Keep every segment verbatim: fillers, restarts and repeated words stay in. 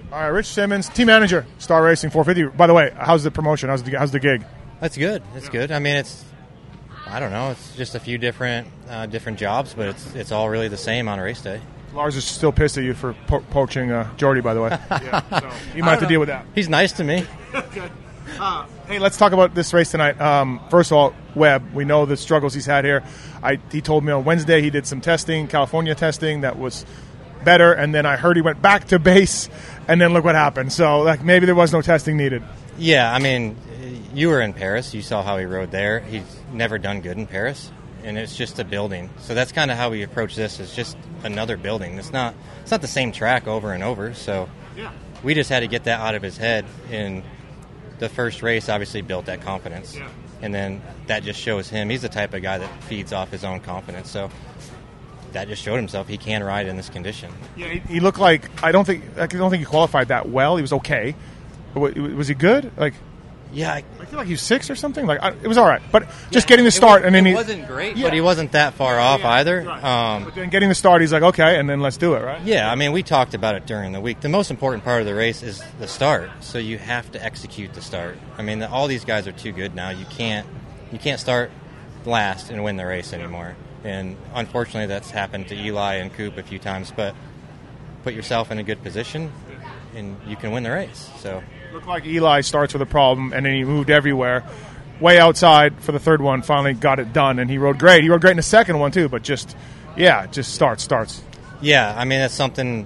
All right, Rich Simmons, team manager, Star Racing four fifty. By the way, how's the promotion? How's the, how's the gig? That's good. That's yeah. good. I mean, it's, I don't know, it's just a few different uh, different jobs, but it's it's all really the same on race day. Lars is still pissed at you for po- poaching uh, Jordy, by the way. yeah, so you might have to know. deal with that. He's nice to me. okay. uh, hey, let's talk about this race tonight. Um, first of all, Webb, we know the struggles he's had here. I, he told me on Wednesday he did some testing, California testing, that was better, and then I heard he went back to base, and then look what happened. So like maybe there was no testing needed. Yeah, I mean, you were in Paris. You saw how he rode there. He's never done good in Paris, and it's just a building. So that's kind of how we approach this. It's just another building. It's not it's not the same track over and over. So yeah. we just had to get that out of his head. And the first race obviously built that confidence. Yeah. And then that just shows him. He's the type of guy that feeds off his own confidence. So that just showed himself he can ride in this condition. Yeah, he, he looked like I don't think I don't think he qualified that well. He was okay. But was he good? Like, yeah, I, I feel like he was six or something. Like I, it was all right, but just yeah, getting the start was, and then it he wasn't great, yeah. but he wasn't that far yeah, off yeah, either. Right. Um, but then getting the start, he's like, okay, and then let's do it, right? Yeah, I mean, we talked about it during the week. The most important part of the race is the start, so you have to execute the start. I mean, the, all these guys are too good now. You can't you can't start last and win the race anymore. And unfortunately, that's happened to Eli and Coop a few times. But put yourself in a good position, and you can win the race. So. Looked like Eli starts with a problem, and then he moved everywhere. Way outside for the third one, finally got it done, and he rode great. He rode great in the second one, too, but just, yeah, just starts, starts. Yeah, I mean, that's something,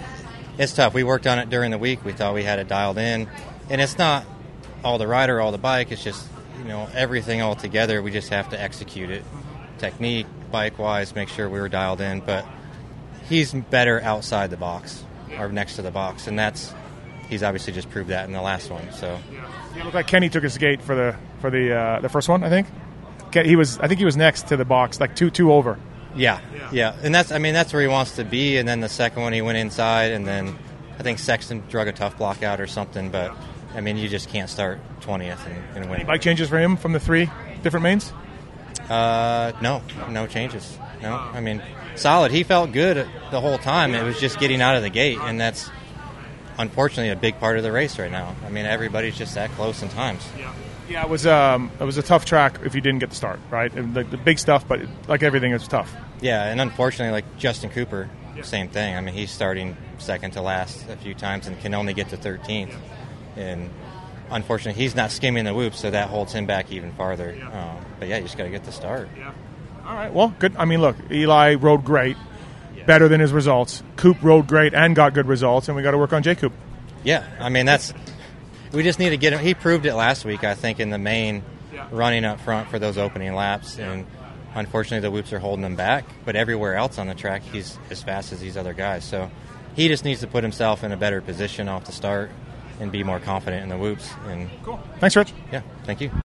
it's tough. We worked on it during the week. We thought we had it dialed in, and it's not all the rider, all the bike. It's just, you know, everything all together. We just have to execute it. Technique, bike-wise, make sure we were dialed in, but he's better outside the box or next to the box, and that's he's obviously just proved that in the last one. So yeah, it looked like Kenny took his gate for the for the uh, the first one. I think he was. I think he was next to the box, like two two over. Yeah, yeah, yeah, and that's. I mean, that's where he wants to be. And then the second one, he went inside, and then I think Sexton drug a tough block out or something. But I mean, you just can't start twentieth and, and win. Any bike changes for him from the three different mains? Uh, no, no changes. No, I mean, solid. He felt good the whole time. It was just getting out of the gate, and that's. Unfortunately, a big part of the race right now. I mean, everybody's just that close in times. Yeah, yeah. It was um, it was a tough track if you didn't get the start, right? And the, the big stuff, but it, like everything, it's tough. Yeah, and unfortunately, like Justin Cooper, yeah. same thing. I mean, he's starting second to last a few times and can only get to thirteenth. Yeah. And unfortunately, he's not skimming the whoops, so that holds him back even farther. Yeah. Um, but yeah, you just got to get the start. Yeah. All right. Well, good. I mean, look, Eli rode great. Better than his results. Coop rode great and got good results, and we got to work on J. Coop. Yeah, I mean, that's we just need to get him. He proved it last week, I think, in the main yeah. running up front for those opening laps, yeah. and unfortunately the whoops are holding him back, but everywhere else on the track he's as fast as these other guys, so he just needs to put himself in a better position off the start and be more confident in the whoops. And cool. Thanks, Rich. Yeah, thank you.